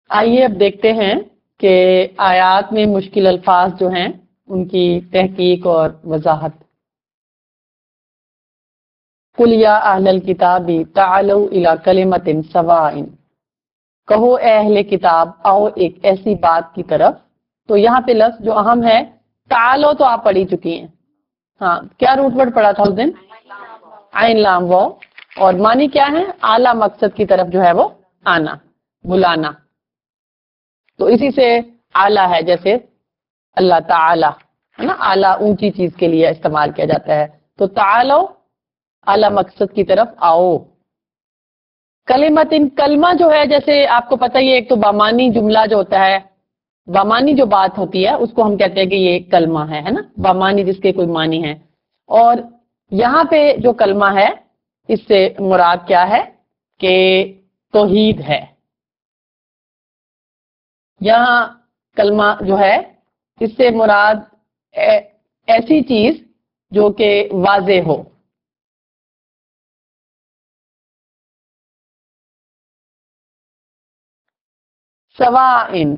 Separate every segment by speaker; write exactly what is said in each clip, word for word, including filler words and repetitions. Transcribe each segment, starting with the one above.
Speaker 1: آئیے اب دیکھتے ہیں کہ آیات میں مشکل الفاظ جو ہیں ان کی تحقیق اور وضاحت۔ قُلْ يَا أَهْلَ الْكِتَابِ تَعَالَوْا إِلَىٰ كَلِمَةٍ سَوَاءٍ، کہو اے اہل کتاب آؤ ایک ایسی بات کی طرف۔ تو یہاں پہ لفظ جو اہم ہے تعالو تو آپ پڑھی چکی ہیں، ہاں کیا روٹ ورڈ پڑھا تھا اس دن؟ عین لام واو، اور معنی کیا ہے؟ اعلیٰ مقصد کی طرف جو ہے وہ آنا، بلانا۔ تو اسی سے اعلیٰ ہے، جیسے اللہ تعالی ہے نا، اعلیٰ اونچی چیز کے لیے استعمال کیا جاتا ہے۔ تو تعالو اعلیٰ مقصد کی طرف آؤ۔ کلمتن، کلمہ جو ہے جیسے آپ کو پتہ ہی ہے، ایک تو بامانی جملہ جو ہوتا ہے، بامانی جو بات ہوتی ہے اس کو ہم کہتے ہیں کہ یہ کلمہ ہے ہے نا، بامانی جس کے کوئی معنی ہے۔ اور یہاں پہ جو کلمہ ہے اس سے مراد کیا ہے کہ توحید ہے۔ یہاں کلمہ جو ہے اس سے مراد ایسی چیز جو کہ واضح ہو۔ سوائن،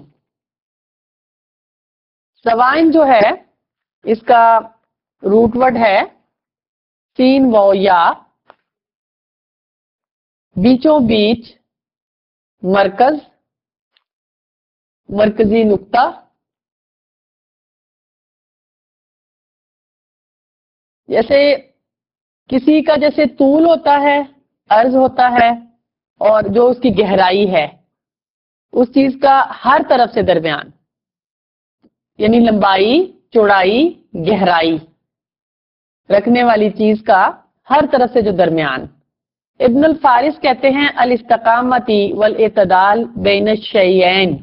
Speaker 1: سوائن جو ہے اس کا روٹ ورڈ ہے سین و یا، بیچوں بیچ، مرکز، مرکزی نقطہ۔ جیسے کسی کا جیسے طول ہوتا ہے، عرض ہوتا ہے، اور جو اس کی گہرائی ہے اس چیز کا ہر طرف سے درمیان، یعنی لمبائی، چوڑائی، گہرائی رکھنے والی چیز کا ہر طرف سے جو درمیان۔ ابن الفارس کہتے ہیں الاستقامتی والاعتدال بین الشیئین،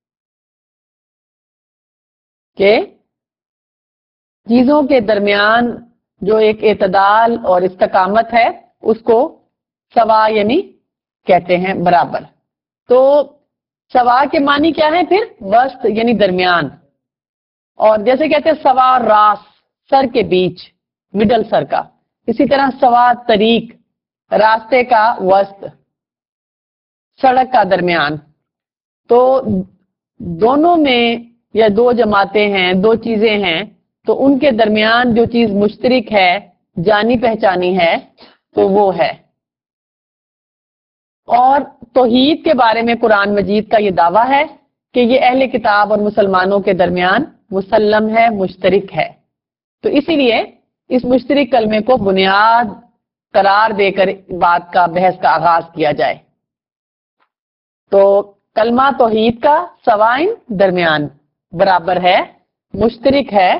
Speaker 1: کہ چیزوں کے درمیان جو ایک اعتدال اور استقامت ہے اس کو سوا یعنی کہتے ہیں برابر۔ تو سوا کے معنی کیا ہے پھر؟ وسط یعنی درمیان، اور جیسے کہتے ہیں سوا راس، سر کے بیچ، مڈل سر کا، اسی طرح سوا طریق، راستے کا وسط، سڑک کا درمیان۔ تو دونوں میں یا دو جماعتیں ہیں، دو چیزیں ہیں، تو ان کے درمیان جو چیز مشترک ہے، جانی پہچانی ہے، تو وہ ہے۔ اور توحید کے بارے میں قرآن مجید کا یہ دعویٰ ہے کہ یہ اہل کتاب اور مسلمانوں کے درمیان مسلم ہے، مشترک ہے۔ تو اسی لیے اس مشترک کلمے کو بنیاد قرار دے کر بات کا، بحث کا آغاز کیا جائے۔ تو کلمہ توحید کا سوائن درمیان، برابر ہے، مشترک ہے،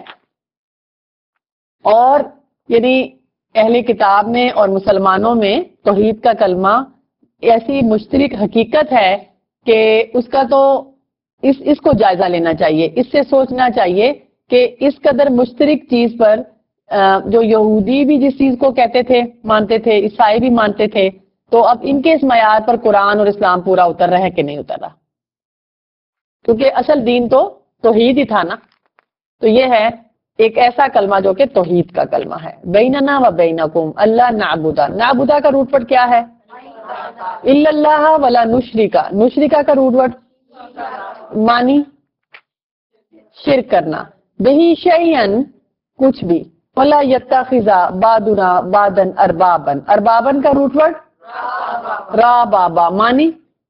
Speaker 1: اور یعنی اہل کتاب میں اور مسلمانوں میں توحید کا کلمہ ایسی مشترک حقیقت ہے کہ اس کا تو اس اس کو جائزہ لینا چاہیے، اس سے سوچنا چاہیے کہ اس قدر مشترک چیز پر جو یہودی بھی جس چیز کو کہتے تھے، مانتے تھے، عیسائی بھی مانتے تھے، تو اب ان کے اس معیار پر قرآن اور اسلام پورا اتر رہا ہے کہ نہیں اتر رہا؟ کیونکہ اصل دین تو توحید ہی تھا نا۔ تو یہ ہے ایک ایسا کلمہ جو کہ توحید کا کلمہ ہے۔ بیننا و بینکم اللہ نعبدا، نعبدا کا روٹ ورڈ کیا ہے؟ الا اللہ ولا نشرکا، نشرکا کا روٹ ورڈ معنی شرک کرنا، بہی شیئن کچھ بھی، ولا یتخذ بعضنا بعضا اربابا، اربابا کا روٹ ورڈ رابابا، معنی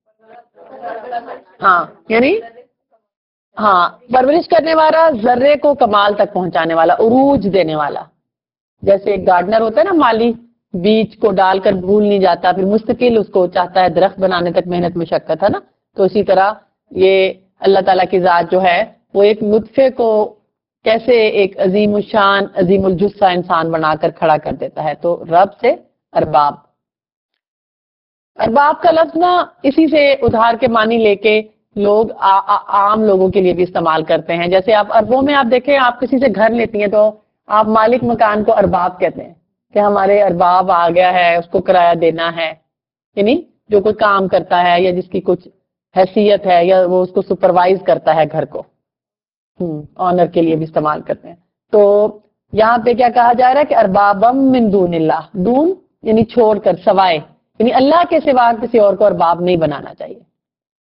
Speaker 1: ہاں یعنی ہاں پرورش کرنے والا، ذرے کو کمال تک پہنچانے والا، عروج دینے والا۔ جیسے ایک گارڈنر ہوتا ہے نا، مالی بیج کو ڈال کر بھول نہیں جاتا، پھر مستقل اس کو چاہتا ہے درخت بنانے تک محنت مشقت ہے نا، تو اسی طرح یہ اللہ تعالیٰ کی ذات جو ہے وہ ایک نطفے کو کیسے ایک عظیم الشان، عظیم الجثہ انسان بنا کر کھڑا کر دیتا ہے۔ تو رب سے ارباب، ارباب کا لفظ نا اسی سے ادھار کے معنی لے کے لوگ عام لوگوں کے لیے بھی استعمال کرتے ہیں۔ جیسے آپ عربوں میں آپ دیکھیں، آپ کسی سے گھر لیتی ہیں تو آپ مالک مکان کو ارباب کہتے ہیں کہ ہمارے ارباب آ گیا ہے، اس کو کرایہ دینا ہے، یعنی جو کوئی کام کرتا ہے یا جس کی کچھ حیثیت ہے یا وہ اس کو سپروائز کرتا ہے گھر کو، آنر کے لیے بھی استعمال کرتے ہیں۔ تو یہاں پہ کیا کہا جا رہا ہے کہ اربابم من دون اللہ، دون یعنی چھوڑ کر، سوائے یعنی اللہ کے سوا کسی اور کو ارباب نہیں بنانا چاہیے۔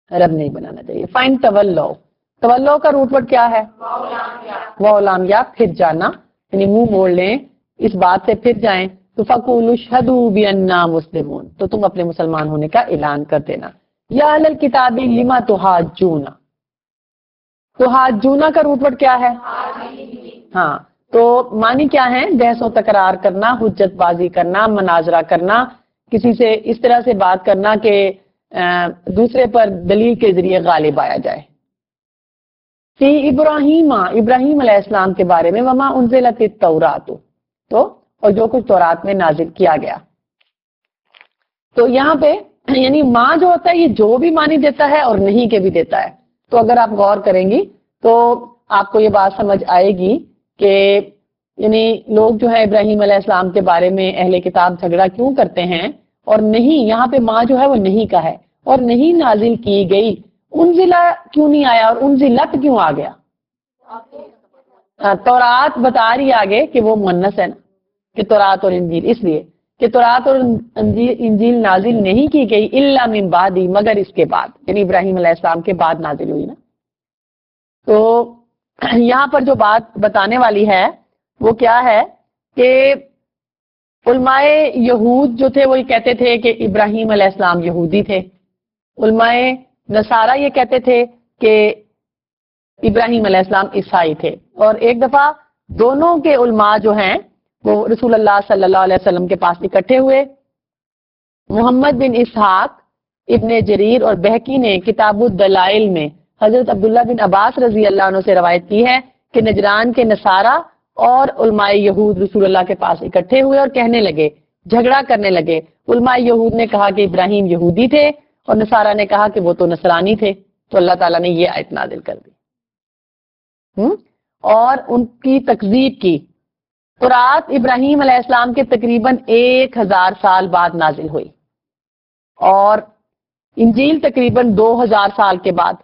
Speaker 1: رب نہیں بنانا چاہیے. فائن تولو, تولو کا روٹ ورڈ کیا ہے؟ وہ لام یا پھر جانا, یعنی منہ موڑ لیں اس بات سے پھر جائیں. تو فقولوا اشہدوا بأننا مسلمون, تو تم اپنے مسلمان ہونے کا اعلان کر دینا. یا اہل الکتاب لما تحاجون, تحاجون کا روٹ ورڈ کیا ہے؟ ہاں, تو معنی کیا ہے؟ بحث و تکرار کرنا, حجت بازی کرنا, مناظرہ کرنا, کسی سے اس طرح سے بات کرنا کہ دوسرے پر دلیل کے ذریعے غالب آیا جائے. فی ابراہیم, ابراہیم علیہ السلام کے بارے میں, وما انزلت التوراۃ, تو اور جو کچھ تورات میں نازل کیا گیا. تو یہاں پہ یعنی ماں جو ہوتا ہے یہ جو بھی معنی دیتا ہے اور نہیں کے بھی دیتا ہے. تو اگر آپ غور کریں گی تو آپ کو یہ بات سمجھ آئے گی کہ یعنی لوگ جو ہے ابراہیم علیہ السلام کے بارے میں اہل کتاب جھگڑا کیوں کرتے ہیں, اور نہیں یہاں پہ ماں جو ہے وہ نہیں کا ہے, اور نہیں نازل کی گئی, انزلہ کیوں نہیں آیا اور انزلت کیوں آ گیا؟ تورات بتا رہی آگے کہ وہ مؤنث ہے نا, کہ تورات اور انجیل, اس لیے کہ تورات اور انجیل نازل نہیں کی گئی الا من بعدی, مگر اس کے بعد, یعنی ابراہیم علیہ السلام کے بعد نازل ہوئی نا. تو یہاں پر جو بات بتانے والی ہے وہ کیا ہے کہ علماء یہود جو تھے وہ یہ کہتے تھے کہ ابراہیم علیہ السلام یہودی تھے, علماء نصارہ یہ کہتے تھے کہ ابراہیم علیہ السلام عیسائی تھے. اور ایک دفعہ دونوں کے علماء جو ہیں وہ رسول اللہ صلی اللہ علیہ وسلم کے پاس اکٹھے ہوئے. محمد بن اسحاق, ابن جریر اور بہقی نے کتاب الدلائل میں حضرت عبداللہ بن عباس رضی اللہ عنہ سے روایت کی ہے کہ نجران کے نصارہ اور علماء یہود رسول اللہ کے پاس اکٹھے ہوئے اور کہنے لگے, جھگڑا کرنے لگے. علماء یہود نے کہا کہ ابراہیم یہودی تھے اور نصارہ نے کہا کہ وہ تو نصرانی تھے. تو اللہ تعالیٰ نے یہ آیت نازل کر دی اور ان کی تکذیب کی. تورات ابراہیم علیہ السلام کے تقریباً ایک ہزار سال بعد نازل ہوئی اور انجیل تقریباً دو ہزار سال کے بعد,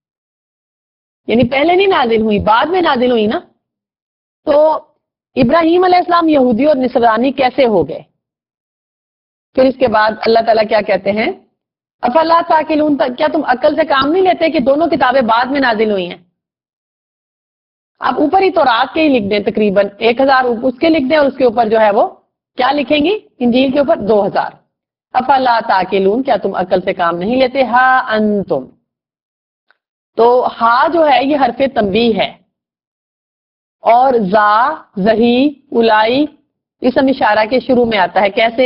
Speaker 1: یعنی پہلے نہیں نازل ہوئی, بعد میں نازل ہوئی نا. تو ابراہیم علیہ السلام یہودی اور نصرانی کیسے ہو گئے؟ پھر اس کے بعد اللہ تعالیٰ کیا کہتے ہیں, افلا تعقلون, کیا تم عقل سے کام نہیں لیتے کہ دونوں کتابیں بعد میں نازل ہوئی ہیں؟ آپ اوپر ہی تورات کے ہی لکھ دیں, تقریباً ایک ہزار اس کے لکھ دیں اور اس کے اوپر جو ہے وہ کیا لکھیں گی انجیل کے اوپر دو ہزار. افلا تعقلون, کیا تم عقل سے کام نہیں لیتے. ہا انتم, تو ہا جو ہے یہ حرف تنبیہ ہے, اور زا, زہی, الائی اسم اشارہ کے شروع میں آتا ہے. کیسے؟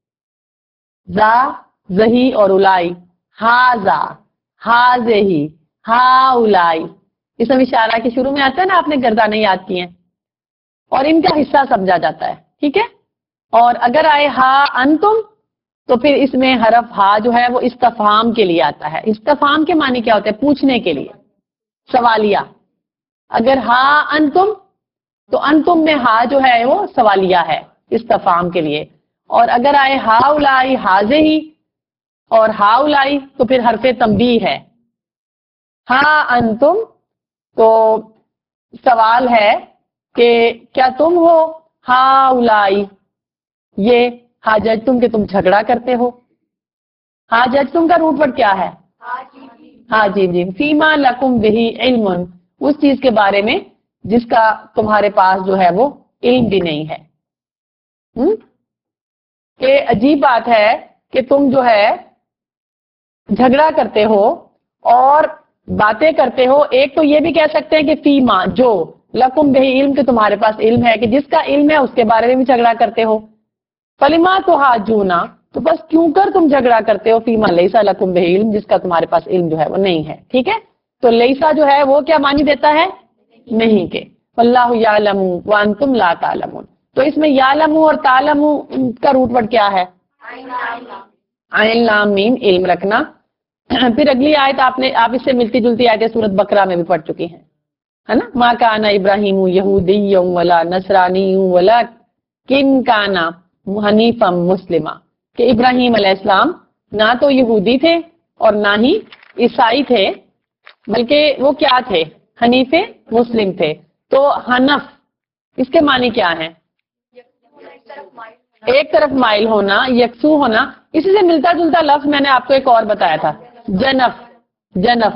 Speaker 1: زا, زہی اور الائی. ہا زا, ہا زہی, ہا الائی اسم اشارہ کے شروع میں آتا ہے نا, آپ نے گردانیں یاد کی ہیں اور ان کا حصہ سمجھا جاتا ہے, ٹھیک ہے. اور اگر آئے ہا انتم تو پھر اس میں حرف ہا جو ہے وہ استفہام کے لیے آتا ہے. استفہام کے معنی کیا ہوتا ہے؟ پوچھنے کے لیے, سوالیہ. اگر ہا انتم تو انتم میں ہا جو ہے وہ سوالیہ ہے استفہام کے لیے. اور اگر آئے ہا الائی, حاضی اور ہا الائی تو پھر حرف تنبیہ ہے. ہا انتم تو سوال ہے کہ کیا تم ہو, ہا الائی یہ حاجت تم کہ تم جھگڑا کرتے ہو. حاجت تم کا روٹ ورڈ کیا ہے؟ ہاں جی جی. فیما لکم بہی علم, اس چیز کے بارے میں جس کا تمہارے پاس جو ہے وہ علم بھی نہیں ہے. ہم؟ کہ عجیب بات ہے کہ تم جو ہے جھگڑا کرتے ہو اور باتیں کرتے ہو. ایک تو یہ بھی کہہ سکتے ہیں کہ فیما, جو, لکم بہی علم, کہ تمہارے پاس علم ہے, کہ جس کا علم ہے اس کے بارے میں بھی جھگڑا کرتے ہو. فلما تحاجونا, تو بس کیوں کر تم جھگڑا کرتے ہو فیما لیسا لکم بہی علم, جس کا تمہارے پاس علم جو ہے وہ نہیں ہے. ٹھیک ہے, تو لیسا جو ہے وہ کیا معنی دیتا ہے؟ نہیں کے. واللہ یعلم وانتم لا تعلمون, تو اس میں یعلم اور تعلم کا روٹ ورڈ کیا ہے؟ عین لام میم, علم رکھنا. پھر اگلی آیت آپ نے آپ اس سے ملتی جلتی آیتیں سورۃ بقرہ میں بھی پڑھ چکی ہیں, ہے نا. ما کان ابراہیم یہودی ولا نصرانی ولکن کان حنیفا مسلما, کہ ابراہیم علیہ السلام نہ تو یہودی تھے اور نہ ہی عیسائی تھے, بلکہ وہ کیا تھے؟ حنیف مسلم تھے. تو حنف اس کے معنی کیا ہیں؟ ایک طرف مائل ہونا, یکسو ہونا. اسی سے ملتا جلتا لفظ میں نے آپ کو ایک اور بتایا تھا, جنف. جنف،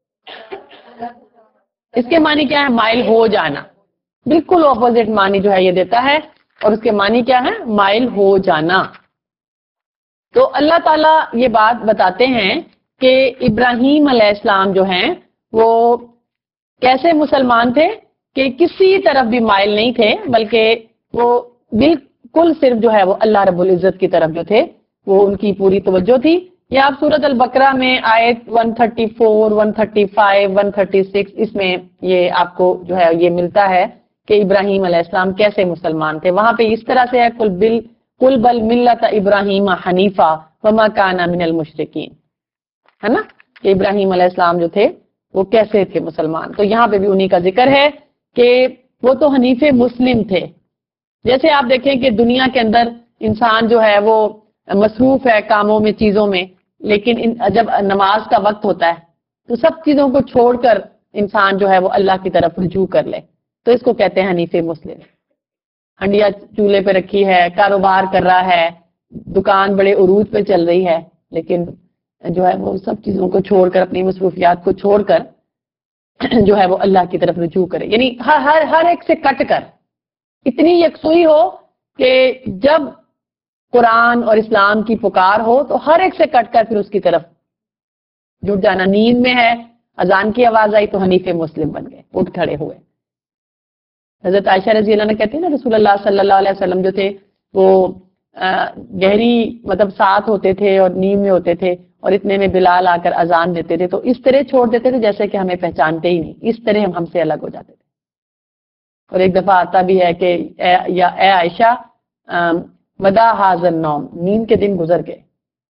Speaker 1: اس کے معنی کیا ہے؟ مائل ہو جانا، بالکل اپوزٹ معنی جو ہے یہ دیتا ہے، اور اس کے معنی کیا ہے؟ مائل ہو جانا۔ تو اللہ تعالیٰ یہ بات بتاتے ہیں کہ ابراہیم علیہ السلام جو ہیں وہ کیسے مسلمان تھے کہ کسی طرف بھی مائل نہیں تھے، بلکہ وہ بالکل صرف جو ہے وہ اللہ رب العزت کی طرف جو تھے وہ ان کی پوری توجہ تھی۔ یہ آپ سورۃ البقرہ میں آیت ایک سو چونتیس، ایک سو پینتیس، ایک سو چھتیس، اس میں یہ آپ کو جو ہے یہ ملتا ہے کہ ابراہیم علیہ السلام کیسے مسلمان تھے۔ وہاں پہ اس طرح سے ہے قل بل قل بل ملت ابراہیم حنیفا وما کان من المشرکین، ہے نا، کہ ابراہیم علیہ السلام جو تھے وہ کیسے تھے مسلمان۔ تو یہاں پہ بھی انہی کا ذکر ہے کہ وہ تو حنیف مسلم تھے۔ جیسے آپ دیکھیں کہ دنیا کے اندر انسان جو ہے وہ مصروف ہے کاموں میں، چیزوں میں، لیکن جب نماز کا وقت ہوتا ہے تو سب چیزوں کو چھوڑ کر انسان جو ہے وہ اللہ کی طرف رجوع کر لے، تو اس کو کہتے ہیں حنیف مسلم۔ ہنڈیا چولہے پہ رکھی ہے، کاروبار کر رہا ہے، دکان بڑے عروج پہ چل رہی ہے، لیکن جو ہے وہ سب چیزوں کو چھوڑ کر، اپنی مصروفیات کو چھوڑ کر جو ہے وہ اللہ کی طرف رجوع کرے، یعنی ہر ہر ہر ایک سے کٹ کر اتنی یکسوئی ہو کہ جب قرآن اور اسلام کی پکار ہو تو ہر ایک سے کٹ کر پھر اس کی طرف جٹ جانا۔ نیند میں ہے، اذان کی آواز آئی تو حنیف مسلم بن گئے، اٹھ کھڑے ہوئے۔ حضرت عائشہ رضی اللہ عنہ کہتی ہیں نا، رسول اللہ صلی اللہ علیہ وسلم جو تھے وہ گہری مطلب ساتھ ہوتے تھے اور نیند میں ہوتے تھے، اور اتنے میں بلال آ کر اذان دیتے تھے تو اس طرح چھوڑ دیتے تھے جیسے کہ ہمیں پہچانتے ہی نہیں، اس طرح ہم ہم سے الگ ہو جاتے تھے۔ اور ایک دفعہ آتا بھی ہے کہ اے, یا اے عائشہ ودا حاضر نوم، نیند کے دن گزر گئے۔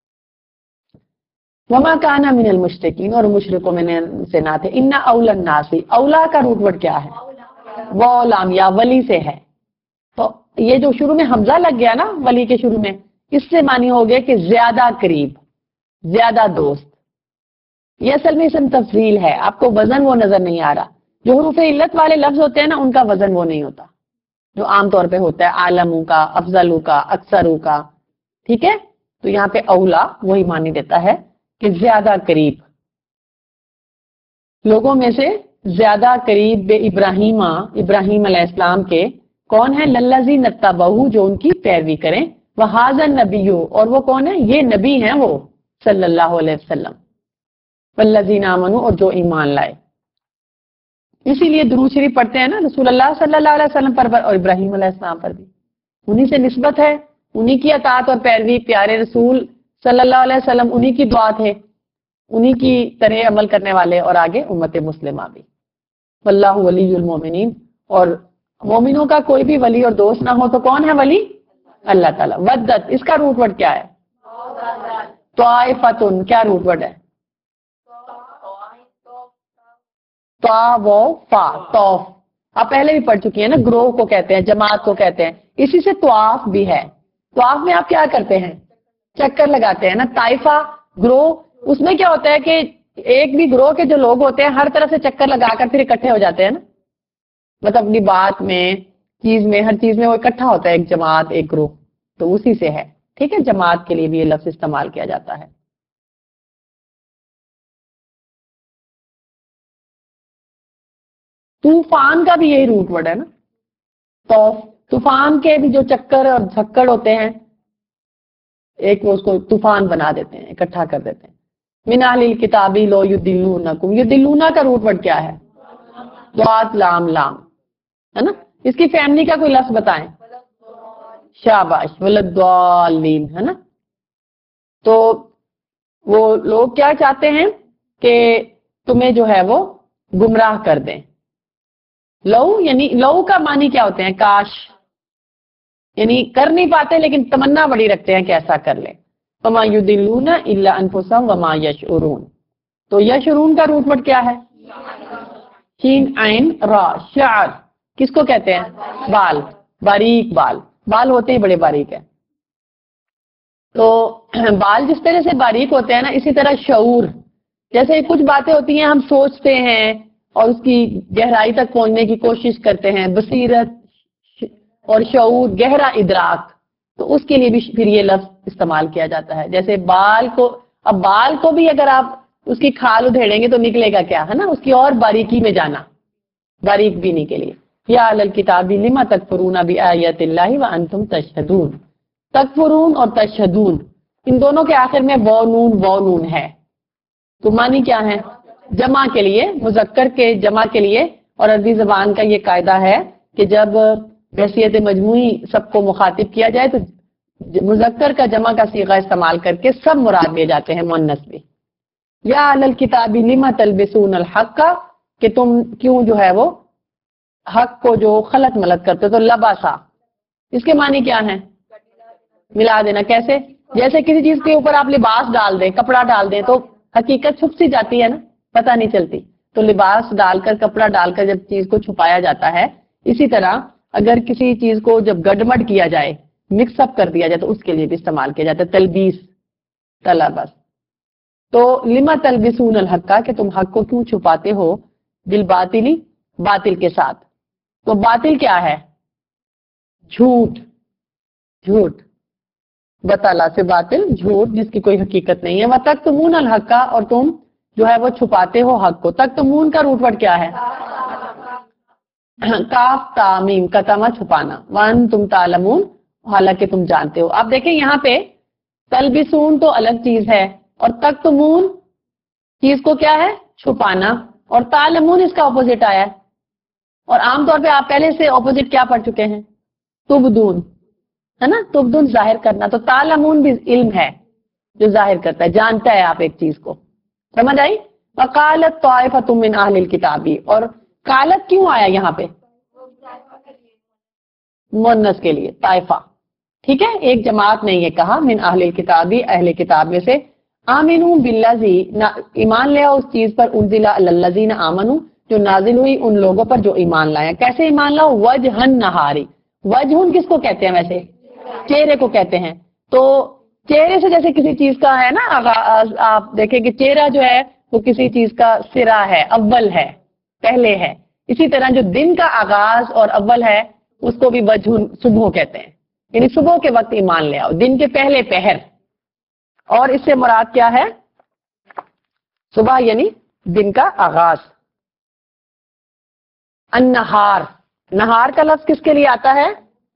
Speaker 1: وما کانا من المشرکین، اور مشرکوں میں سے نہ تھے۔ ان اولا الناس، اولا کا روٹ ورڈ کیا ہے؟ غلام یا ولی سے ہے۔ تو یہ جو شروع میں حمزہ لگ گیا نا ولی کے شروع میں، اس سے معنی ہو گیا کہ زیادہ قریب، زیادہ دوست۔ یہ اصل میں اسم تفضیل ہے، آپ کو وزن وہ نظر نہیں آ رہا۔ جو حروف علت والے لفظ ہوتے ہیں نا ان کا وزن وہ نہیں ہوتا جو عام طور پہ ہوتا ہے، عالموں کا، افضلوں کا، اکثروں کا، ٹھیک ہے۔ تو یہاں پہ اولا وہی معنی دیتا ہے کہ زیادہ قریب، لوگوں میں سے زیادہ قریب بے ابراہیم، ابراہیم علیہ السلام کے کون ہے؟ للذی نتبعہ، جو ان کی پیروی کریں، وہذا النبی، اور وہ کون ہے؟ یہ نبی ہیں وہ صلی اللہ علیہ وسلم، والذین آمنوا، اور جو ایمان لائے۔ اسی لیے درود شریف پڑھتے ہیں نا رسول اللہ صلی اللہ علیہ وسلم پر اور ابراہیم علیہ السلام پر بھی، انہی سے نسبت ہے، انہی کی اطاعت اور پیروی، پیارے رسول صلی اللہ علیہ وسلم انہی کی دعا تھے، انہی کی طرح عمل کرنے والے، اور آگے امت مسلمہ بھی۔ واللہ ولی المومنین، اور مومنوں کا کوئی بھی ولی اور دوست نہ ہو تو کون ہے ولی؟ اللہ تعالیٰ۔ ودت، اس کا روٹ ورڈ کیا ہے؟ طائفتن، کیا روٹ ورڈ ہے؟ طاوفا، طوف، آپ پہلے بھی پڑھ چکی ہیں نا، گروہ کو کہتے ہیں، جماعت کو کہتے ہیں، اسی سے طواف بھی ہے۔ طواف میں آپ کیا کرتے ہیں؟ چکر لگاتے ہیں نا۔ طائفہ گروہ، اس میں کیا ہوتا ہے کہ ایک بھی گروہ کے جو لوگ ہوتے ہیں ہر طرف سے چکر لگا کر پھر اکٹھے ہو جاتے ہیں نا، مطلب اپنی بات میں، چیز میں، ہر چیز میں وہ اکٹھا ہوتا ہے، ایک جماعت، ایک گروہ، تو اسی سے ہے، ٹھیک ہے۔ جماعت کے لیے بھی یہ لفظ استعمال کیا جاتا ہے۔ طوفان کا بھی یہی روٹ ورڈ ہے نا، تو طوفان کے بھی جو چکر اور جھکڑ ہوتے ہیں، ایک وہ اس کو طوفان بنا دیتے ہیں، اکٹھا کر دیتے ہیں۔ من اہل الکتاب لو یضلونکم، یضلونا کا روٹ ورڈ کیا ہے؟ ضاد لام لام، ہے نا۔ اس کی فیملی کا کوئی لفظ بتائیں؟ شاباش، ولضالین، ہے نا۔ تو وہ لوگ کیا چاہتے ہیں کہ تمہیں جو ہے وہ گمراہ کر دیں۔ لو یعنی لو کا معنی کیا ہوتے ہیں؟ کاش، یعنی کر نہیں پاتے لیکن تمنا بڑی رکھتے ہیں کہ ایسا کر لیں۔ وما یضلون الا انفسهم وما یشعرون، تو یشعرون کا روٹ ورڈ کیا ہے؟ شین عین را، شعر کس کو کہتے ہیں؟ بال، باریک بال، بال ہوتے ہی بڑے باریک ہیں۔ تو بال جس طرح سے باریک ہوتے ہیں نا، اسی طرح شعور، جیسے کچھ باتیں ہوتی ہیں ہم سوچتے ہیں اور اس کی گہرائی تک پہنچنے کی کوشش کرتے ہیں، بصیرت اور شعور، گہرا ادراک، تو اس کے لیے بھی پھر یہ لفظ استعمال کیا جاتا ہے۔ جیسے بال کو، اب بال کو بھی اگر آپ اس کی کھال ادھیڑیں گے تو نکلے گا کیا، ہے نا، اس کی اور باریکی میں جانا، باریک بینی کے لیے. یا اہل الکتاب لما تکفرون بآیات اللہ وانتم تشہدون. تکفرون اور تشہدون ان دونوں کے آخر میں وہ نون وہ نون ہے. تو معنی کیا ہے؟ جمع کے لیے، مذکر کے جمع کے لیے. اور عربی زبان کا یہ قاعدہ ہے کہ جب بحیثیت مجموعی سب کو مخاطب کیا جائے تو مذکر کا جمع کا صیغہ استعمال کر کے سب مراد لیے جاتے ہیں، مؤنث بھی. یا اہل الکتاب لما تلبسون الحق، کہ تم کیوں جو ہے وہ حق کو جو خلط ملط کرتے. تو لباسا اس کے معنی کیا ہے؟ ملا دینا. کیسے؟ جیسے کسی چیز کے اوپر آپ لباس ڈال دیں، کپڑا ڈال دیں تو حقیقت چھپ سی جاتی ہے نا، پتہ نہیں چلتی. تو لباس ڈال کر، کپڑا ڈال کر جب چیز کو چھپایا جاتا ہے، اسی طرح اگر کسی چیز کو جب گڈمڈ کیا جائے، مکس اپ کر دیا جائے تو اس کے لیے بھی استعمال کیا جاتا ہے تلبیس، تلبس. تو لما تلبسون الحق، کہ تم حق کو کیوں چھپاتے ہو، بالباطلی، باطل کے ساتھ. تو باطل کیا ہے؟ جھوٹ. جھوٹ بطالہ سے باطل، جھوٹ جس کی کوئی حقیقت نہیں ہے. وَتَكْتُمُونَ الْحَقَّ، اور تم جو ہے وہ چھپاتے ہو حق کو. تکتمون کا روٹ ورڈ کیا ہے؟ کاف تامیم، کتما چھپانا. وان تم تعلمون، حالانکہ تم جانتے ہو. آپ دیکھیں یہاں پہ تلبسون تو الگ چیز ہے، اور تکتمون چیز کو کیا ہے؟ چھپانا. اور تعلمون اس کا اپوزٹ آیا ہے. اور عام طور پہ آپ پہلے سے اپوزٹ کیا پڑھ چکے ہیں؟ تبدون، ہے نا، تبدون ظاہر کرنا. تو تعلمون بھی علم ہے جو ظاہر کرتا ہے، جانتا ہے آپ ایک چیز کو. سمجھ آئی؟ وقالت طائفۃ من اہل الکتاب، اور قالت کیوں آیا یہاں پہ؟ مؤنث کے لیے، طائفہ. ٹھیک ہے، ایک جماعت نے یہ کہا، من اہل الکتاب، اہل کتاب میں سے. آمنو بالذی، ایمان لے آؤ اس چیز پر، انزل علی الذین آمنو، جو نازل ہوئی ان لوگوں پر جو ایمان لائے. کیسے ایمان لاؤ؟ وجہ نہاری. وجہ کس کو کہتے ہیں ویسے؟ چہرے کو کہتے ہیں. تو چہرے سے جیسے کسی چیز کا ہے نا آغاز، آپ دیکھیں کہ چہرہ جو ہے وہ کسی چیز کا سرا ہے، اول ہے، پہلے ہے. اسی طرح جو دن کا آغاز اور اول ہے اس کو بھی وجہ صبح کہتے ہیں. یعنی صبح کے وقت ایمان لے آؤ، دن کے پہلے پہر. اور اس سے مراد کیا ہے؟ صبح یعنی دن کا آغاز. النہار، نہار کا لفظ کس کے لیے آتا ہے؟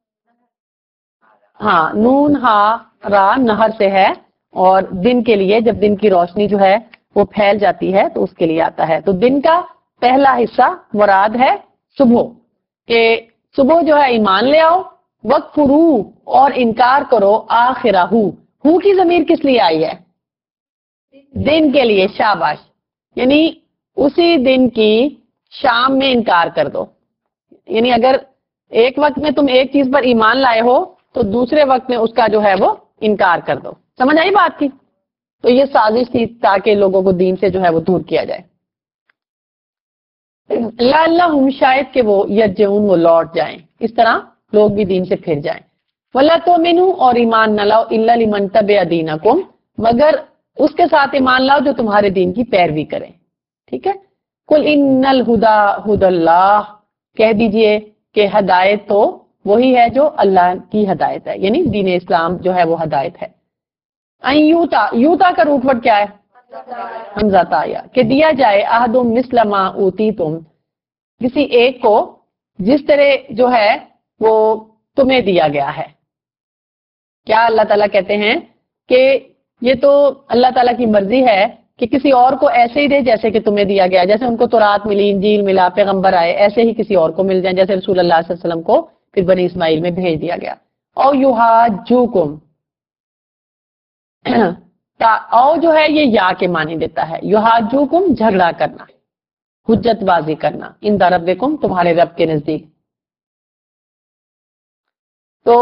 Speaker 1: ہاں، نون ہا را نہر سے ہے، اور دن کے لیے جب دن کی روشنی جو ہے وہ پھیل جاتی ہے تو اس کے لیے آتا ہے. تو دن کا پہلا حصہ مراد ہے صبح، کہ صبح جو ہے ایمان لے آؤ. وَكْفُرُو، اور انکار کرو. آخرہ، ہو کی ضمیر کس لیے آئی ہے؟ دن کے لیے. شاباش. یعنی اسی دن کی شام میں انکار کر دو. یعنی اگر ایک وقت میں تم ایک چیز پر ایمان لائے ہو تو دوسرے وقت میں اس کا جو ہے وہ انکار کر دو. سمجھ آئی بات کی؟ تو یہ سازش تھی تاکہ لوگوں کو دین سے جو ہے وہ دور کیا جائے. لعلہم، شاید کہ وہ یرجعون، وہ لوٹ جائیں. اس طرح لوگ بھی دین سے پھر جائیں. وَلَا تُؤْمِنُوا، اور ایمان نہ لاؤ، إِلَّا لِمَن تَبِعَ دِينَكُمْ، مگر اس کے ساتھ ایمان لاؤ جو تمہارے دین کی پیروی کریں. ٹھیک ہے. قُلْ إِنَّ الْهُدَى هُدَى اللَّهِ، کہہ دیجئے کہ ہدایت تو وہی ہے جو اللہ کی ہدایت ہے، یعنی دین اسلام جو ہے وہ ہدایت ہے. این یوتا، یوتا کا روٹ ورڈ کیا ہے؟ حمزہ تایا، کہ دیا جائے. احدم مثل ما اوتیتم، کسی ایک کو جس طرح جو ہے وہ تمہیں دیا گیا ہے. کیا اللہ تعالیٰ کہتے ہیں کہ یہ تو اللہ تعالیٰ کی مرضی ہے کہ کسی اور کو ایسے ہی دے جیسے کہ تمہیں دیا گیا. جیسے ان کو تورات ملی، انجیل ملا، پیغمبر آئے، ایسے ہی کسی اور کو مل جائیں، جیسے رسول اللہ صلی اللہ علیہ وسلم کو پھر بنی اسماعیل میں بھیج دیا گیا. او یحاجوکم، او جو ہے یہ یا کے معنی دیتا ہے. یحاجوکم، جھگڑا کرنا، حجت بازی کرنا. ان ربکم، تمہارے رب کے نزدیک. تو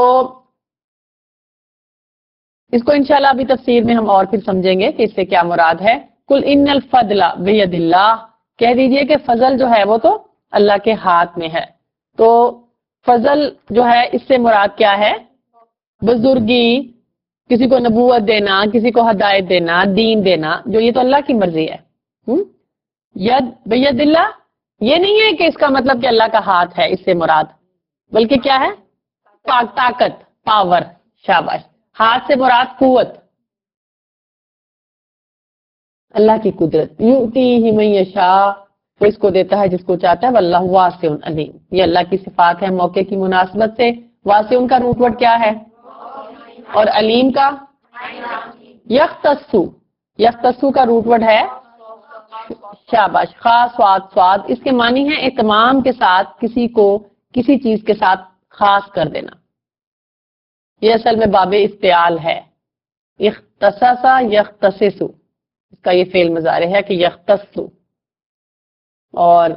Speaker 1: اس کو انشاءاللہ ابھی تفسیر میں ہم اور پھر سمجھیں گے کہ اس سے کیا مراد ہے. قل ان الفضل بید اللہ، کہہ دیجئے کہ فضل جو ہے وہ تو اللہ کے ہاتھ میں ہے. تو فضل جو ہے اس سے مراد کیا ہے؟ بزرگی، کسی کو نبوت دینا، کسی کو ہدایت دینا، دین دینا، جو یہ تو اللہ کی مرضی ہے. ید بید اللہ، یہ نہیں ہے کہ اس کا مطلب کہ اللہ کا ہاتھ ہے اس سے مراد، بلکہ کیا ہے؟ طاقت، پاور. شاباش. ہاتھ سے مراد قوت. اللہ کی قدرت، یؤتیہ من یشاء، وہ اس کو دیتا ہے جس کو چاہتا ہے، واللہ واسع علیم، یہ اللہ کی صفات ہے موقع کی مناسبت سے۔ واسع کا روٹ ورڈ کیا ہے؟ اور علیم کا یختصو، یختصو کا روٹ ورڈ ہے شاباش، خاص سواد سواد، اس کے معنی ہے اہتمام کے ساتھ کسی کو کسی چیز کے ساتھ خاص کر دینا، یہ اصل میں باب افتعال ہے، اختصاصا یختصسو، اس کا یہ فعل مضارع ہے کہ یختصو، اور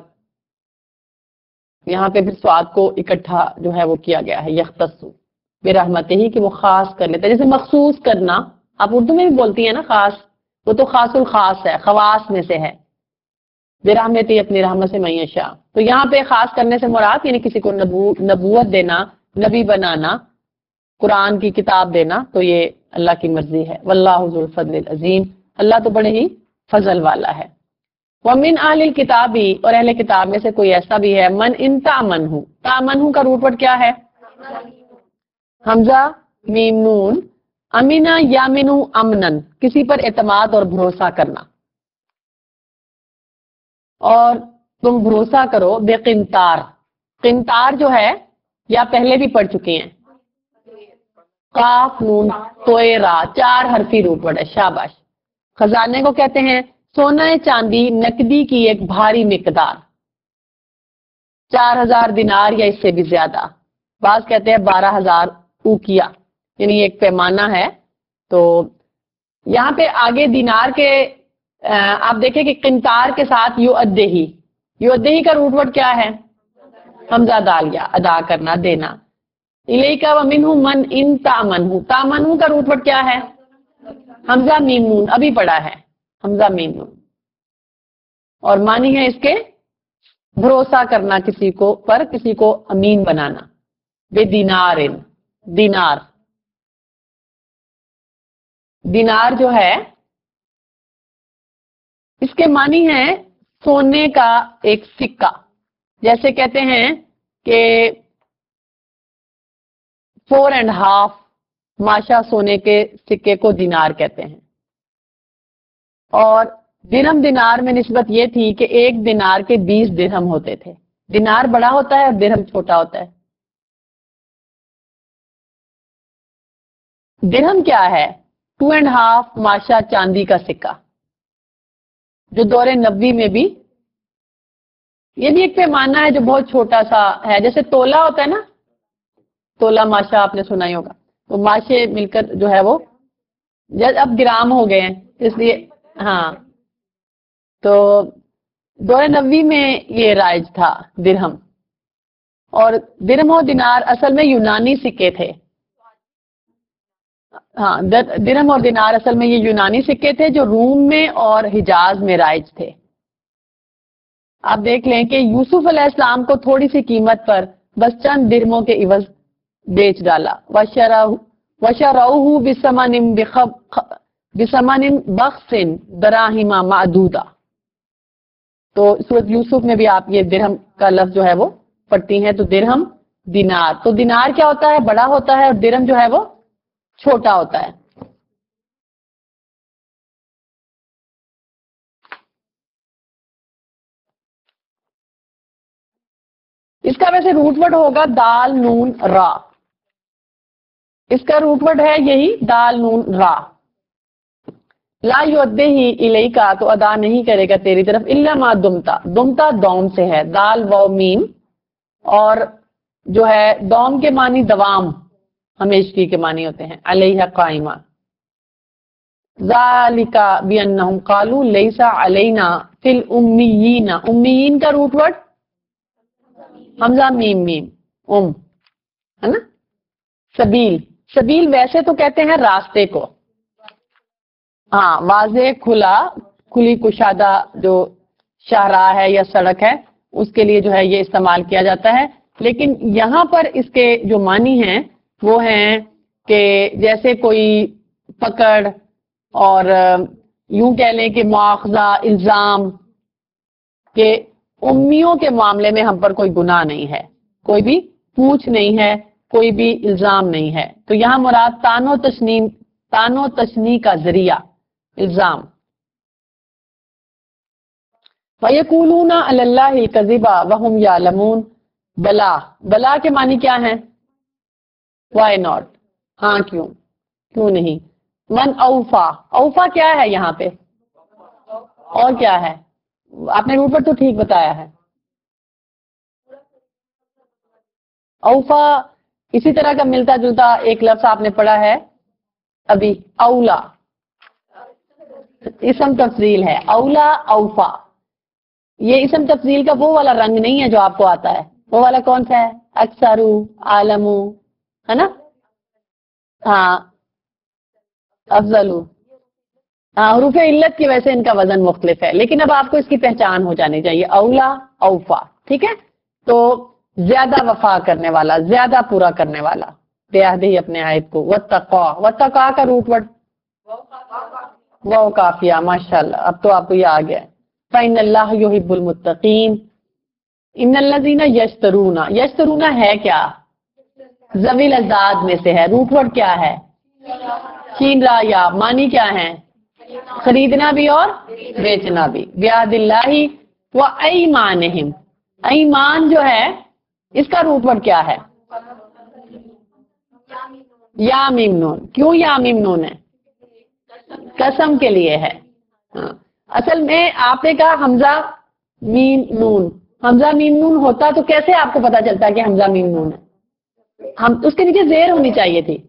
Speaker 1: یہاں پہ بھی سواد کو اکٹھا جو ہے وہ کیا گیا ہے، یختصو برحمتہ ہی، کہ وہ خاص کر لیتا ہے، جیسے مخصوص کرنا آپ اردو میں بھی بولتی ہیں نا، خاص، وہ تو خاص الخاص ہے، خواص میں سے ہے، برحمتہ ہی اپنی رحمت سے من یشاء، تو یہاں پہ خاص کرنے سے مراد یعنی کسی کو نبو نبوت دینا، نبی بنانا، قرآن کی کتاب دینا، تو یہ اللہ کی مرضی ہے۔ واللہ ذو الفضل العظیم، اللہ تو بڑے ہی فضل والا ہے۔ ومن اہل الکتاب، اور اہل کتاب میں سے کوئی ایسا بھی ہے، من ان تامنہ، تامنہ کا روٹ ورڈ کیا ہے؟ حمزہ میم نون، امینا یامنو امنن، کسی پر اعتماد اور بھروسہ کرنا، اور تم بھروسہ کرو بے قنطار، قنطار جو ہے یا پہلے بھی پڑھ چکے ہیں، قاف نون توئے را، چار حرفی روٹ ورڈ ہے، شاباش، خزانے کو کہتے ہیں سونا چاندی نقدی کی ایک بھاری مقدار، چار ہزار دینار یا اس سے بھی زیادہ، بعض کہتے ہیں بارہ ہزار اوکیا، یعنی ایک پیمانہ ہے۔ تو یہاں پہ آگے دینار کے آپ دیکھیں کہ قنطار کے ساتھ یو ادہی، یو ادہی کا روٹ ورڈ کیا ہے؟ حمزہ دالیا، ادا کرنا، دینا۔ الیکا ومنہ من ان تامنہ، تامنہ کا روٹ ورڈ کیا ہے؟ حمزہ میم نون، ابھی پڑھا ہے حمزہ میم نون، اور معنی ہے اس کے بھروسہ کرنا کسی کو پر، کسی کو امین بنانا، بے دینار، دینار، دینار جو ہے اس کے معنی ہے سونے کا ایک سکہ، جیسے کہتے ہیں کہ فور اینڈ ہاف ماشا سونے کے سکے کو دینار کہتے ہیں، اور درہم دینار میں نسبت یہ تھی کہ ایک دینار کے بیس درہم ہوتے تھے، دینار بڑا ہوتا ہے اور درہم چھوٹا ہوتا ہے۔ درہم کیا ہے؟ ٹو اینڈ ہاف ماشا چاندی کا سکہ، جو دور نبوی میں بھی، یہ بھی ایک پیمانہ ہے جو بہت چھوٹا سا ہے، جیسے تولا ہوتا ہے نا، تولا ماشا آپ نے سنا ہی ہوگا، تو ماشے مل کر جو ہے وہ اب گرام ہو گئے ہیں، اس لیے ہاں، تو دور نبوی میں یہ رائج تھا درہم، اور درہم و دینار اصل میں یونانی سکے تھے، ہاں، درہم اور دینار اصل میں یہ یونانی سکے تھے جو روم میں اور حجاز میں رائج تھے۔ آپ دیکھ لیں کہ یوسف علیہ السلام کو تھوڑی سی قیمت پر بس چند درہموں کے عوض بیچ ڈالا، وَشَرَوْهُ بِثَمَنٍ بِثَمَنٍ بَخْسٍ دَرَاهِمَ مَعْدُودَةٍ، تو سورۃ یوسف میں بھی آپ یہ درہم کا لفظ جو ہے وہ پڑھتی ہیں، تو درہم دینار، تو دینار کیا ہوتا ہے؟ بڑا ہوتا ہے، اور درہم جو ہے وہ چھوٹا ہوتا ہے۔ اس کا ویسے روٹ ورڈ ہوگا دال نون را، اس کا روٹ ورڈ ہے یہی دال نون را، لا یؤدیہ الیکا، تو ادا نہیں کرے گا تیری طرف، الا ما دمتا، دمتا دوم سے ہے، دال و میم، اور جو ہے دوم کے معنی دوام، ہمیشگی کے معنی ہوتے ہیں، علیہ قائمہ، ذالک بانہم قالوا لیس علینا فی الامیین، امیین کا روٹ ورڈ حمزہ میم میم، ام ہے نا، سبیل، سبیل ویسے تو کہتے ہیں راستے کو، ہاں، واضح کھلا، کھلی کشادہ جو شاہراہ ہے یا سڑک ہے اس کے لیے جو ہے یہ استعمال کیا جاتا ہے، لیکن یہاں پر اس کے جو معنی ہیں وہ ہیں کہ جیسے کوئی پکڑ، اور یوں کہہ لیں کہ مواخذہ، الزام، کہ امیوں کے معاملے میں ہم پر کوئی گناہ نہیں ہے، کوئی بھی پوچھ نہیں ہے، کوئی بھی الزام نہیں ہے، تو یہاں مراد تان و تشنیع، تان و تشنیع کا ذریعہ الزام، وَيَقُولُونَ عَلَى اللَّهِ الْكَذِبَ وَهُمْ يَعْلَمُونَ. بلا بلا کے معنی کیا ہیں؟ وائی ناٹ، ہاں کیوں، کیوں نہیں. من اوفا، اوفا کیا ہے یہاں پہ اور کیا ہے؟ آپ نے روٹ پر تو ٹھیک بتایا ہے. اوفا اسی طرح کا ملتا جلتا ایک لفظ آپ نے پڑھا ہے ابھی، اولا، اسم تفضیل ہے. اولا اوفا، یہ اسم تفضیل کا وہ والا رنگ نہیں ہے جو آپ کو آتا ہے. وہ والا کون سا ہے؟ اکثرو، عالمو، ہے نا؟ ہاں، افضلو. ہاں، حروف علت کی وجہ سے ان کا وزن مختلف ہے، لیکن اب آپ کو اس کی پہچان ہو جانی چاہیے. اولا اوفا، ٹھیک ہے. تو زیادہ وفا کرنے والا، زیادہ پورا کرنے والا، بیاہدی اپنے عہد کو. واتقوا، واتقوا کا روٹ ورڈ وہ کافیہ، ماشاء اللہ اب تو آپ کو یہ آ گیا. فإن اللہ یحب المتقین. ان الذین یشترون، یشترون ہے کیا؟ ذویل ازاد میں سے ہے. روٹ ورڈ کیا ہے؟ شین را یا. معنی کیا ہے؟ خریدنا بھی اور بیچنا بھی. بیعہد اللہ و ایمانہم. ایمان جو ہے اس کا روٹ ورڈ کیا ہے؟ یا میم نون. کیوں یا میم نون ہے؟ قسم کے لیے ہے. ہاں. اصل میں آپ نے کہا حمزہ میم نون، حمزہ میم نون ہوتا تو کیسے آپ کو پتا چلتا کہ حمزہ میم نون ہے؟ ہم اس کے نیچے زیر ہونی چاہیے تھی.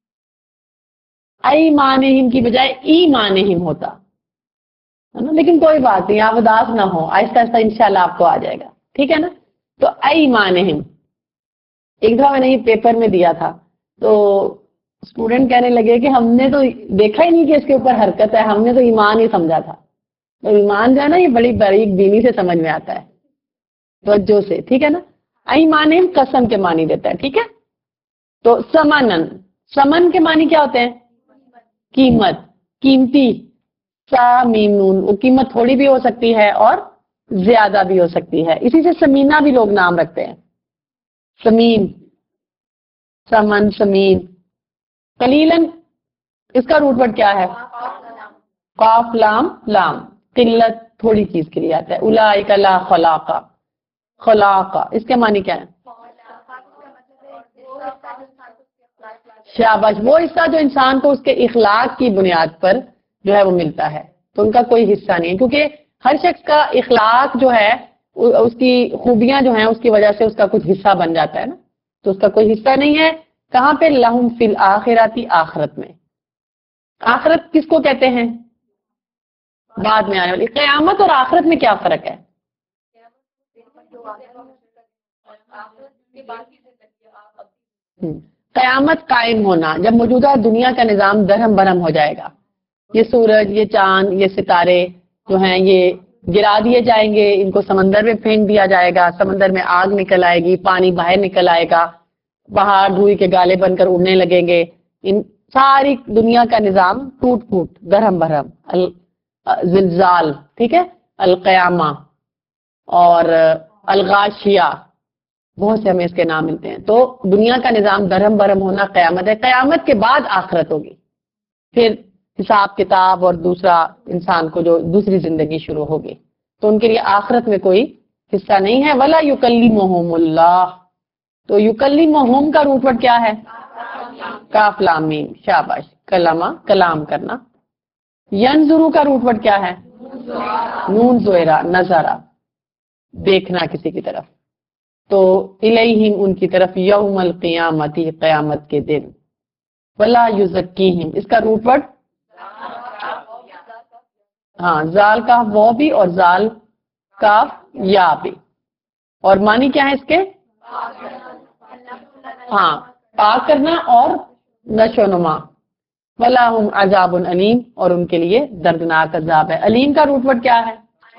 Speaker 1: ایمانہم کی بجائے ایمانہم ہوتا ہے نا. لیکن کوئی بات نہیں، آپ اداس نہ ہو، آہستہ آہستہ انشاءاللہ آپ کو آ جائے گا، ٹھیک ہے نا. تو ایمانہم ایک دفعہ میں نے یہ پیپر میں دیا تھا تو اسٹوڈنٹ کہنے لگے کہ ہم نے تو دیکھا ہی نہیں کہ اس کے اوپر حرکت ہے، ہم نے تو ایمان ہی سمجھا تھا. تو ایمان جو ہے نا یہ بڑی باریک بینی سے سمجھ میں آتا ہے، توجہ سے، ٹھیک ہے نا. ایمانہم قسم کے معنی دیتا ہے، ٹھیک ہے. تو سمنن، سمن کے معنی کیا ہوتے ہیں؟ قیمت، قیمتی. سا میم نون، وہ قیمت تھوڑی بھی ہو سکتی ہے اور زیادہ بھی ہو سکتی ہے. اسی سے سمینہ بھی لوگ نام رکھتے ہیں، سمین، سمن، سمین. قلیلاً اس کا روٹ ورڈ کیا ہے؟ قاف لام لام. قلت تھوڑی چیز کے لیے آتا ہے. اولئک لا خلاق، خلاق اس کے معنی کیا ہے؟ شاباش، وہ حصہ جو انسان کو اس کے اخلاق کی بنیاد پر جو ہے وہ ملتا ہے. تو ان کا کوئی حصہ نہیں ہے، کیونکہ ہر شخص کا اخلاق جو ہے اس کی خوبیاں جو ہیں اس کی وجہ سے اس کا کچھ حصہ بن جاتا ہے نا. تو اس کا کوئی حصہ نہیں ہے. کہاں پہ؟ لہم فی الآخراتی، آخرت میں. آخرت کس کو کہتے ہیں؟ بعد میں آنے والی. قیامت اور آخرت میں کیا فرق ہے؟ قیامت قائم ہونا، جب موجودہ دنیا کا نظام درہم برہم ہو جائے گا. یہ سورج، یہ چاند، یہ ستارے جو ہیں یہ گرا دیے جائیں گے، ان کو سمندر میں پھینک دیا جائے گا، سمندر میں آگ نکل آئے گی، پانی باہر نکل آئے گا، پہاڑ دھوئی کے گالے بن کر اڑنے لگیں گے. ان ساری دنیا کا نظام ٹوٹ پھوٹ، درہم برہم. زلزال، ٹھیک ہے، القیامہ اور الغاشیہ، بہت سے ہمیں اس کے نام ملتے ہیں. تو دنیا کا نظام درہم برہم ہونا قیامت ہے. قیامت کے بعد آخرت ہوگی، پھر حساب کتاب اور دوسرا انسان کو جو دوسری زندگی شروع ہوگی. تو ان کے لیے آخرت میں کوئی حصہ نہیں ہے. ولا یکلمہم اللہ. تو یکلمہم کا روٹ ورڈ کیا ہے؟ کاف لام میم. شاباش. کلمہ کلام کرنا. ینظرو کا روٹ ورڈ کیا ہے؟ نون زویرہ، نظرہ، دیکھنا کسی کی طرف. تو الیہم ان کی طرف، یوم القیامتی قیامت کے دن. ولا یزکیہم اس کا روٹ ورڈ ہاں زال کا وہ بھی اور زال کاف یا بھی. اور معنی کیا ہے اس کے؟ ہاں پاک کرنا اور نشو و نما. وَلَهُمْ عَذَابٌ علیم اور ان کے لیے دردناک عذاب ہے. علیم کا روٹ ورڈ کیا ہے؟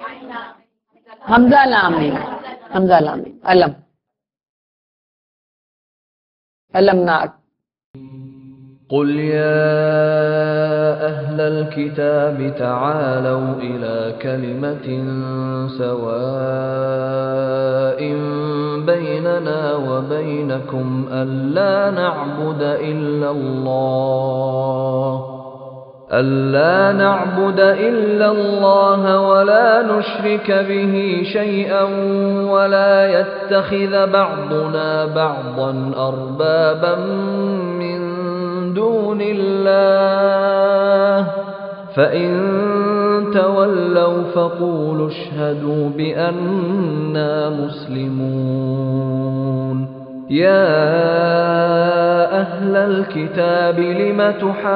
Speaker 1: حمزہ لام میم. حمزہ لام میم. علم، علمناک.
Speaker 2: قل يا أهل الكتاب تعالوا إلى كلمة سواء بيننا وبينكم ألا نعبد إلا الله ألا نعبد إلا الله ولا نشرك به شيئا ولا يتخذ بعضنا بعضا أربابا من دون الله فإن تولوا فقولوا اشهدوا بأننا مسلمون. يا أهل الكتاب لم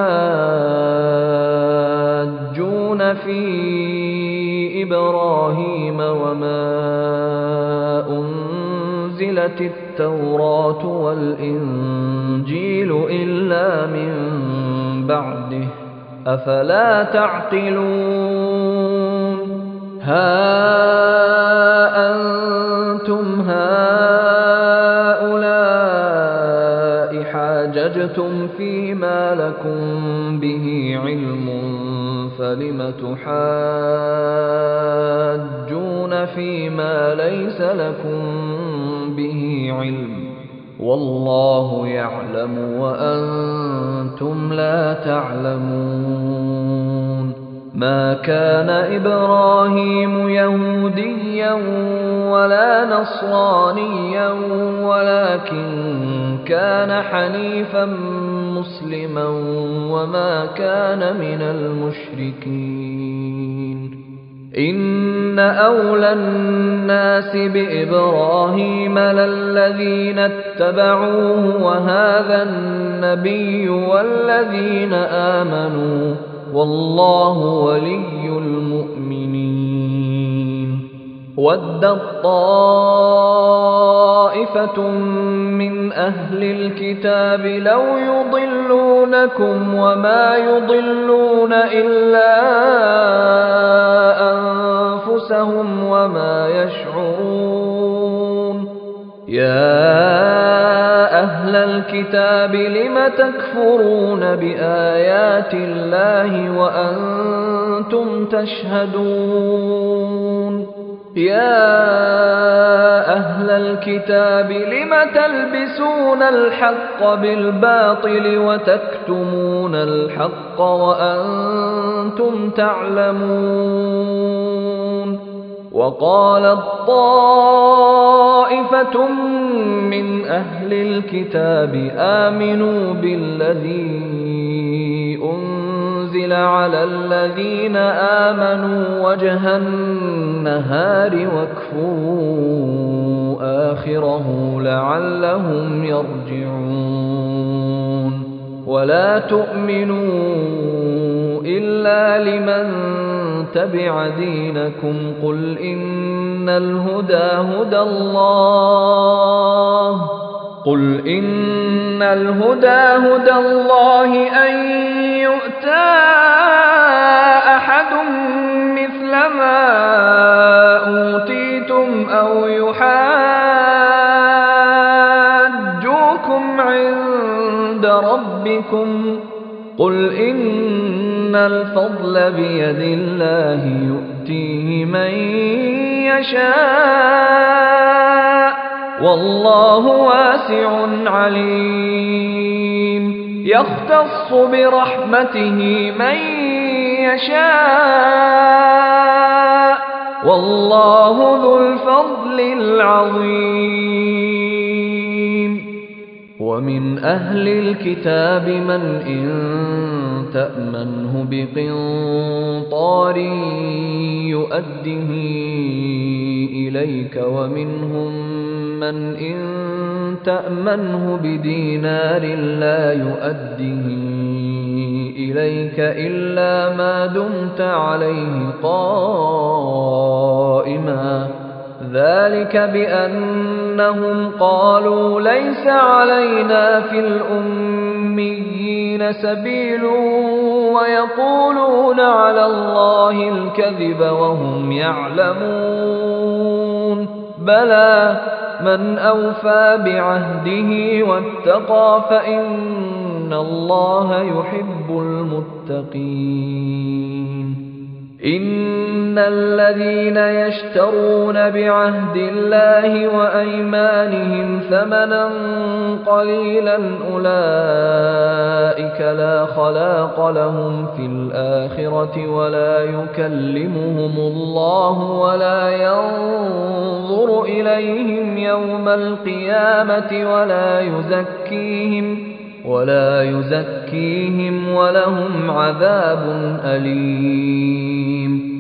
Speaker 2: تحاجون في إبراهيم وما أنزلت التوراة والإنجيل إلا من بعده أفلا تعقلون. ها أنتم هؤلاء حاججتم فيما لكم به علم فلم تحاجون فيما ليس لكم به علم والله يعلم وأنتم لا تعلمون. ما كان إبراهيم يهوديا ولا نصرانيا ولكن كان حنيفا مسلما وما كان من المشركين. إن أولى الناس بإبراهيم للذين اتبعوه وهذا النبي والذين آمنوا والله ولي المؤمنين. ودت طائفة من أهل الكتاب لو يضلونكم وما يضلون إلا أنفسهم وما يشعرون. يا أهل الكتاب لم تكفرون بآيات الله وأنتم تشهدون. يا أهل الكتاب لم تلبسون الحق بالباطل وتكتمون الحق وأنتم تعلمون. وقالت طائفة من أهل الكتاب آمنوا بالذي أنزل على الذين آمنوا وجه النهار واكفروا آخره لعلهم يرجعون. ولا تؤمنوا إلا لمن تبع دينكم قل إن الهدى هدى الله قل إن الهدى هدى الله أن يؤتى أحد مثل ما أوتيتم أو يحاجوكم عند ربكم قل إن الفضل بيد الله يؤتيه من يشاء والله واسع عليم. يختص برحمته من يشاء والله ذو الفضل العظيم. ومن أهل الكتاب من إن تأمنه بقنطار يؤده إليك ومنهم من إن تأمنه بدينار لا يؤده إليك إلا ما دمت عليه قائما ذلك بأنهم قالوا ليس علينا في الأميين سبيل ويقولون على الله الكذب وهم يعلمون. بلى من أوفى بعهده واتقى فإن الله يحب المتقين. إن الذين يشترون بعهد الله وأيمانهم ثمنا قليلا أولئك لا خلاق لهم في الآخرة ولا يكلمهم الله ولا ينظر إليهم يوم القيامة ولا يزكيهم ولا يزكيهم ولهم عذاب أليم